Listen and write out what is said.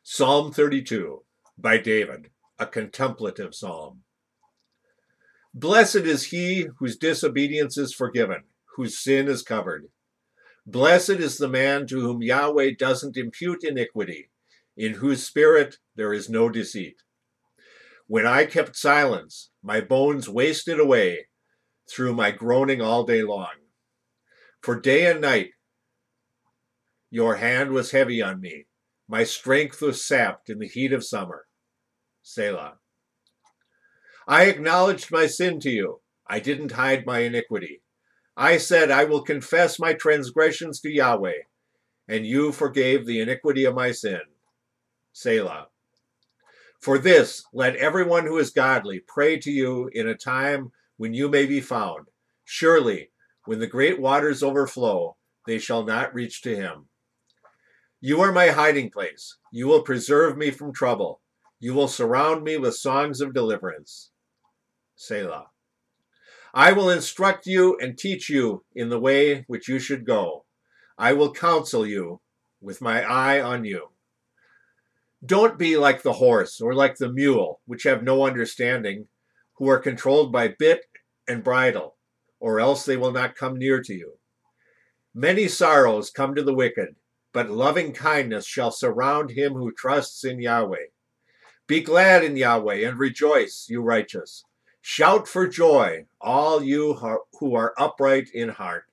Psalm 32 by David, a contemplative psalm. Blessed is he whose disobedience is forgiven, whose sin is covered. Blessed is the man to whom Yahweh doesn't impute iniquity, in whose spirit there is no deceit. When I kept silence, my bones wasted away through my groaning all day long. For day and night your hand was heavy on me. My strength was sapped in the heat of summer. Selah. I acknowledged my sin to you. I didn't hide my iniquity. I said, I will confess my transgressions to Yahweh, and you forgave the iniquity of my sin. Selah. For this, let everyone who is godly pray to you in a time when you may be found. Surely, when the great waters overflow, they shall not reach to him. You are my hiding place. You will preserve me from trouble. You will surround me with songs of deliverance. Selah. I will instruct you and teach you in the way which you should go. I will counsel you with my eye on you. Don't be like the horse or like the mule, which have no understanding, who are controlled by bit and bridle, or else they will not come near to you. Many sorrows come to the wicked, but loving kindness shall surround him who trusts in Yahweh. Be glad in Yahweh and rejoice, you righteous. Shout for joy, all you who are upright in heart.